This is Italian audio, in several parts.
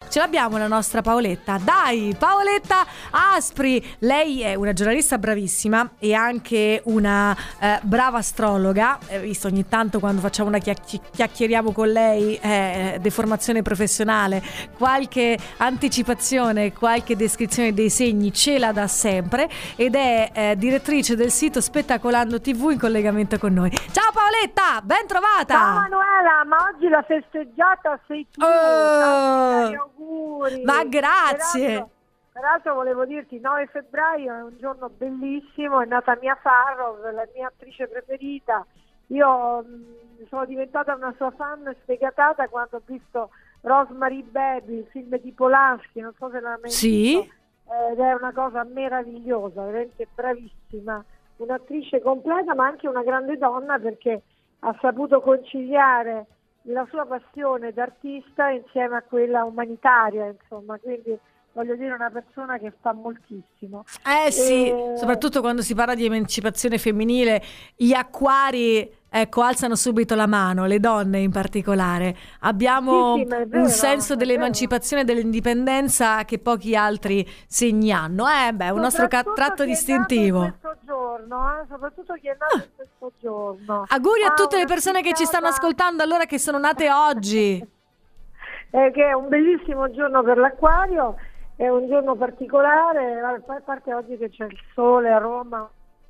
ce l'abbiamo la nostra Paoletta. Dai, Paoletta Aspri, lei è una giornalista bravissima e anche una brava astrologa. Visto ogni tanto quando facciamo una chiacchieriamo con lei, deformazione professionale, qualche anticipazione, qualche descrizione dei segni ce la dà sempre, ed è direttrice del sito Spettacolando TV in collegamento con noi. Ciao Paoletta, ben trovata. Ciao Manuela, ma oggi la festeggiata sei tu, tanti auguri. Ma grazie. Peraltro volevo dirti, 9 febbraio è un giorno bellissimo, è nata Mia Farrow, la mia attrice preferita. Io sono diventata una sua fan sfegatata quando ho visto Rosemary Baby, il film di Polanski, non so se l'ha mai visto, ed è una cosa meravigliosa, veramente bravissima, un'attrice completa ma anche una grande donna, perché ha saputo conciliare la sua passione d'artista insieme a quella umanitaria, insomma, quindi voglio dire una persona che fa moltissimo. Sì, soprattutto quando si parla di emancipazione femminile, gli acquari, ecco, alzano subito la mano, le donne in particolare. Abbiamo un senso dell'emancipazione e dell'indipendenza che pochi altri segni hanno. Un nostro tratto distintivo. Soprattutto chi è nato in questo giorno. Auguri a tutte le persone che ci stanno ascoltando, allora, che sono nate oggi. Che è un bellissimo giorno per l'Acquario, è un giorno particolare, a parte oggi che c'è il sole a Roma.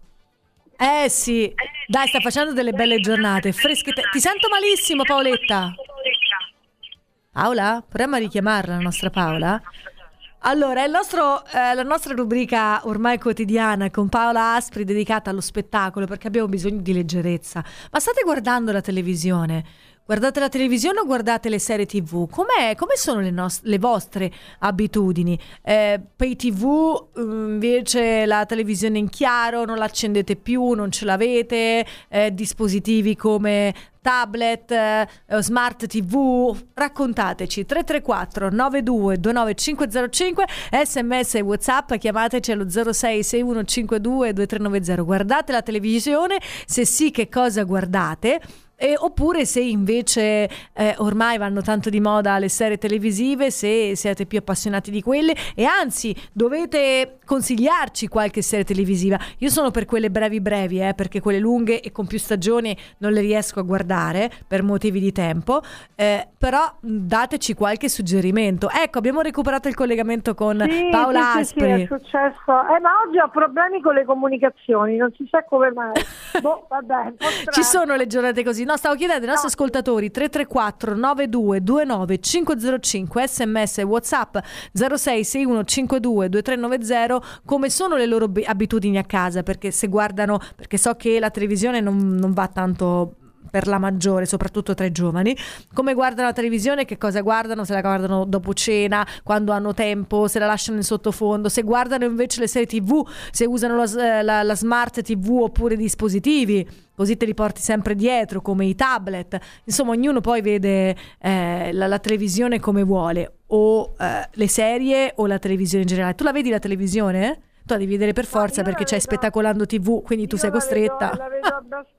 Sì, dai, sta facendo delle belle giornate, fresche. Ti sento malissimo, Paoletta. Paola? Potremmo richiamarla, la nostra Paola? Allora, la nostra rubrica ormai quotidiana con Paola Aspri, dedicata allo spettacolo, perché abbiamo bisogno di leggerezza. Ma state guardando la televisione? Guardate la televisione o guardate le serie TV? Come sono le vostre abitudini? Pay TV, invece la televisione in chiaro, non l'accendete più, non ce l'avete? Dispositivi come tablet, smart TV? Raccontateci. 334 92 29 505, sms e WhatsApp, chiamateci allo 06 6152 2390. Guardate la televisione? Se sì, che cosa guardate? Oppure se invece ormai vanno tanto di moda le serie televisive, se siete più appassionati di quelle, e anzi dovete consigliarci qualche serie televisiva. Io sono per quelle brevi, perché quelle lunghe e con più stagioni non le riesco a guardare per motivi di tempo, però dateci qualche suggerimento. Ecco, abbiamo recuperato il collegamento con Paola Aspri. Sì, è successo, ma oggi ho problemi con le comunicazioni, non si sa come mai. Vabbè, ci sono le giornate così. No, stavo chiedendo ai nostri ascoltatori 334 92 29 505, sms e WhatsApp 06 6152 2390 come sono le loro abitudini a casa, perché se guardano, perché so che la televisione non va tanto per la maggiore, soprattutto tra i giovani. Come guardano la televisione, che cosa guardano? Se la guardano dopo cena, quando hanno tempo, se la lasciano in sottofondo, se guardano invece le serie TV, se usano la smart TV oppure dispositivi, così te li porti sempre dietro, come i tablet. Insomma, ognuno poi vede la televisione come vuole, o le serie o la televisione in generale. Tu la vedi la televisione? Tu la devi vedere per forza, perché c'hai Spettacolando TV, quindi tu sei costretta. La vedo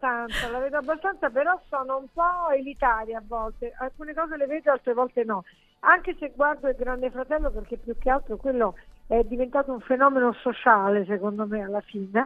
abbastanza, però sono un po' elitaria a volte. Alcune cose le vedo, altre volte no. Anche se guardo Il Grande Fratello, perché più che altro quello è diventato un fenomeno sociale, secondo me, alla fine.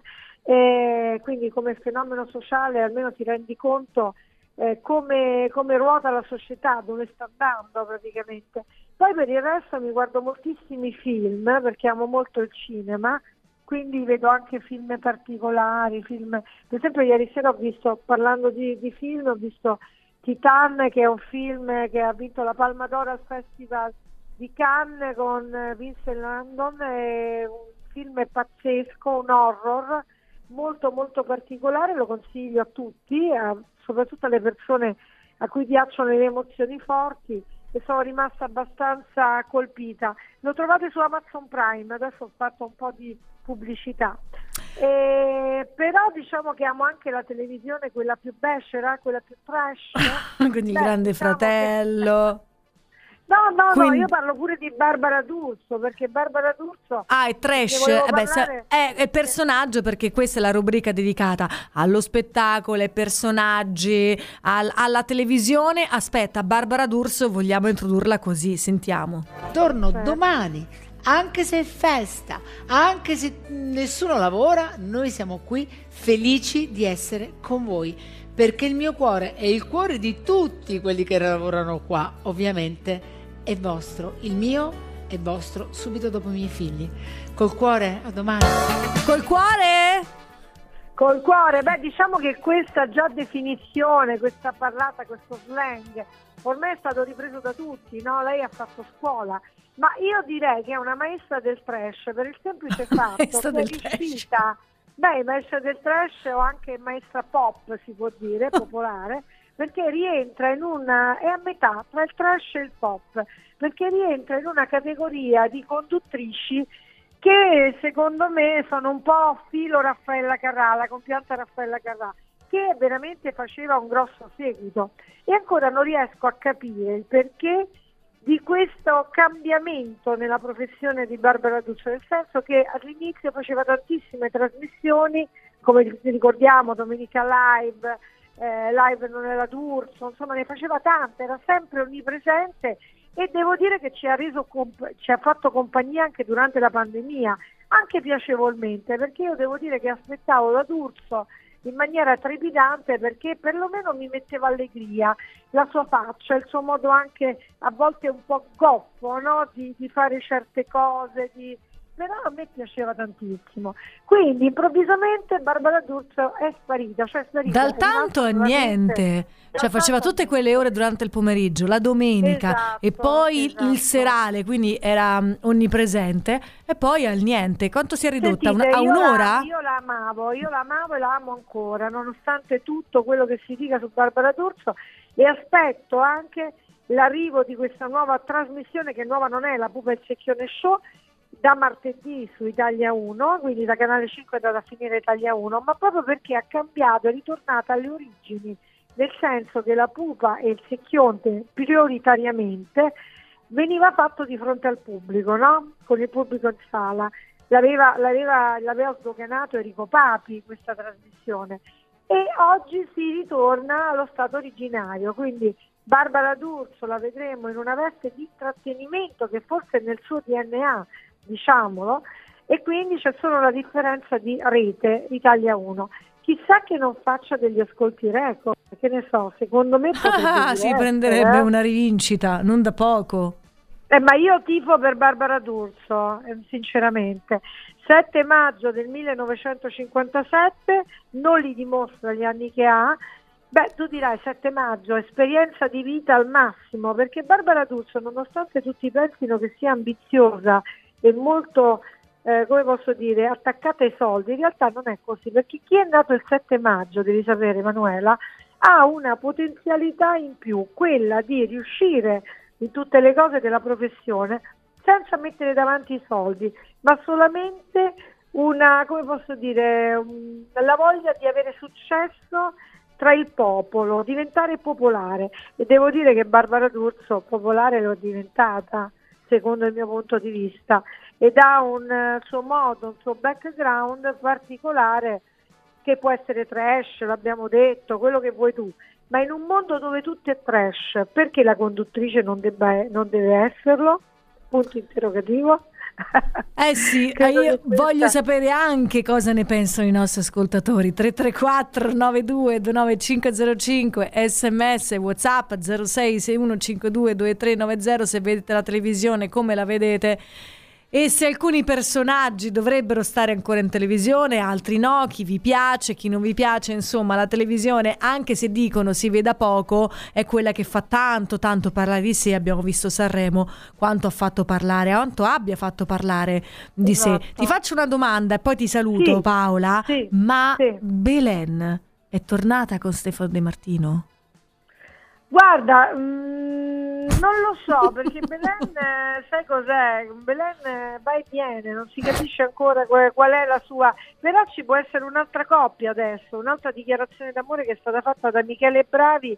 Quindi come fenomeno sociale almeno ti rendi conto come ruota la società, dove sta andando praticamente. Poi per il resto mi guardo moltissimi film, perché amo molto il cinema, quindi vedo anche film particolari, per esempio ieri sera ho visto, parlando di film, ho visto Titan, che è un film che ha vinto la Palma d'Oro al Festival di Cannes con Vincent Landon, è un film pazzesco, un horror molto molto particolare, lo consiglio a tutti, soprattutto alle persone a cui piacciono le emozioni forti, e sono rimasta abbastanza colpita. Lo trovate su Amazon Prime, adesso ho fatto un po' di pubblicità. Però diciamo che amo anche la televisione, quella più becera, quella più trash. Quindi Il Grande Fratello. No, io parlo pure di Barbara D'Urso, perché Barbara D'Urso... Ah, è trash, è personaggio, perché questa è la rubrica dedicata allo spettacolo, ai personaggi, alla televisione. Aspetta, Barbara D'Urso vogliamo introdurla così, sentiamo. Torno domani, anche se è festa, anche se nessuno lavora, noi siamo qui felici di essere con voi, perché il mio cuore è il cuore di tutti quelli che lavorano qua, ovviamente è vostro, il mio è vostro subito dopo i miei figli. Col cuore, a domani. Col cuore? Col cuore, diciamo che questa già definizione, questa parlata, questo slang, ormai è stato ripreso da tutti, no? Lei ha fatto scuola, ma io direi che è una maestra del trash, per il semplice fatto che è riuscita, maestra del trash o anche maestra pop, si può dire, popolare, perché rientra è a metà tra il trash e il pop, perché rientra in una categoria di conduttrici che secondo me sono un po' filo Raffaella Carrà, la compianta Raffaella Carrà, che veramente faceva un grosso seguito, e ancora non riesco a capire il perché di questo cambiamento nella professione di Barbara D'Urso, nel senso che all'inizio faceva tantissime trasmissioni, come ricordiamo Domenica Live, Live non era D'Urso, insomma ne faceva tante, era sempre onnipresente, e devo dire che ci ha fatto compagnia anche durante la pandemia, anche piacevolmente, perché io devo dire che aspettavo da D'Urso in maniera trepidante, perché perlomeno mi metteva allegria la sua faccia, il suo modo anche a volte un po' goffo, no? di fare certe cose, però a me piaceva tantissimo. Quindi improvvisamente Barbara D'Urso è sparita, dal tanto a niente, faceva tutte quelle ore durante il pomeriggio, la domenica, e poi il serale, quindi era onnipresente, e poi al niente. Quanto si è ridotta? Sentite, a un'ora? Io la amavo e la amo ancora, nonostante tutto quello che si dica su Barbara D'Urso, e aspetto anche l'arrivo di questa nuova trasmissione, che nuova non è, la Pupa e il Secchione Show, da martedì su Italia 1, quindi da Canale 5 è andata a finire Italia 1, ma proprio perché ha cambiato, è ritornata alle origini, nel senso che la pupa e il secchione prioritariamente veniva fatto di fronte al pubblico, no? Con il pubblico in sala. L'aveva sdoganato Enrico Papi questa trasmissione, e oggi si ritorna allo stato originario, quindi Barbara D'Urso la vedremo in una veste di intrattenimento che forse è nel suo DNA, diciamolo, e quindi c'è solo la differenza di rete Italia 1. Chissà che non faccia degli ascolti record, che ne so, secondo me si prenderebbe una rivincita, non da poco. Ma io tifo per Barbara D'Urso, sinceramente. 7 maggio del 1957, non li dimostra gli anni che ha. Tu dirai 7 maggio, esperienza di vita al massimo, perché Barbara D'Urso, nonostante tutti pensino che sia ambiziosa e molto, come posso dire, attaccata ai soldi, in realtà non è così, perché chi è nato il 7 maggio, devi sapere Emanuela, ha una potenzialità in più, quella di riuscire in tutte le cose della professione senza mettere davanti i soldi, ma solamente la voglia di avere successo tra il popolo, diventare popolare, e devo dire che Barbara D'Urso popolare l'ho diventata, secondo il mio punto di vista, ed ha un suo modo, un suo background particolare, che può essere trash, l'abbiamo detto, quello che vuoi tu, ma in un mondo dove tutto è trash, perché la conduttrice non deve esserlo? Punto interrogativo. Sì, io voglio sapere anche cosa ne pensano i nostri ascoltatori. 334 92 29505, sms, whatsapp 066152 2390, se vedete la televisione come la vedete, e se alcuni personaggi dovrebbero stare ancora in televisione, altri no, chi vi piace, chi non vi piace. Insomma, la televisione, anche se dicono si veda poco, è quella che fa tanto parlare di sé. Abbiamo visto Sanremo, quanto abbia fatto parlare di sé. Ti faccio una domanda e poi ti saluto, Paola, ma Belen è tornata con Stefano De Martino? Guarda, non lo so, perché Belen, sai cos'è? Belen va e viene, non si capisce ancora qual è la sua, però ci può essere un'altra coppia adesso, un'altra dichiarazione d'amore che è stata fatta da Michele Bravi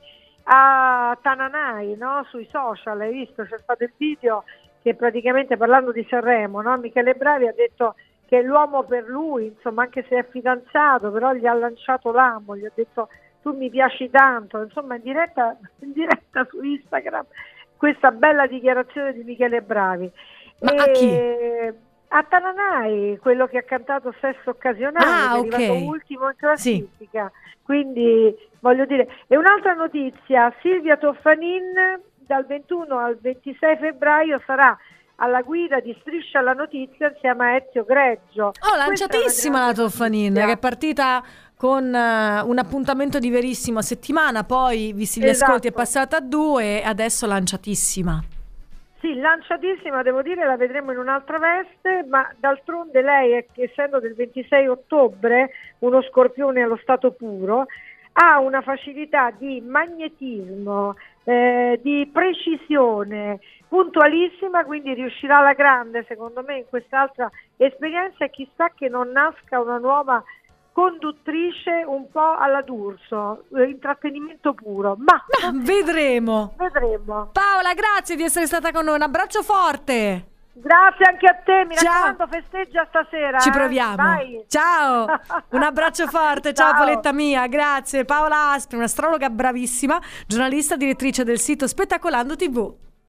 a Tananai, no? Sui social, hai visto? C'è stato il video che praticamente, parlando di Sanremo, no? Michele Bravi ha detto che è l'uomo per lui, insomma, anche se è fidanzato, però gli ha lanciato l'amo, gli ha detto tu mi piaci tanto, insomma, in diretta su Instagram, questa bella dichiarazione di Michele Bravi. Ma a chi? A Tananai, quello che ha cantato Sesso Occasionale, che è arrivato ultimo in classifica. Sì. Quindi voglio dire, e un'altra notizia, Silvia Toffanin dal 21 al 26 febbraio sarà alla guida di Striscia la Notizia insieme a Ezio Greggio. Lanciatissima la Toffanin, che è partita con un appuntamento di Verissimo a settimana, poi visti gli ascolti è passata a 2 e adesso lanciatissima. Sì, lanciatissima, devo dire, la vedremo in un'altra veste, ma d'altronde lei, essendo del 26 ottobre, uno scorpione allo stato puro, ha una facilità di magnetismo, di precisione, puntualissima, quindi riuscirà alla grande, secondo me, in quest'altra esperienza, e chissà che non nasca una nuova conduttrice un po' alla D'Urso, intrattenimento puro, ma vedremo. Paola, grazie di essere stata con noi, un abbraccio forte. Grazie anche a te, mi raccomando, festeggia stasera. Ci proviamo. Vai. Ciao, un abbraccio forte, ciao Paoletta mia, grazie. Paola Aspri, un'astrologa bravissima, giornalista, direttrice del sito Spettacolando TV.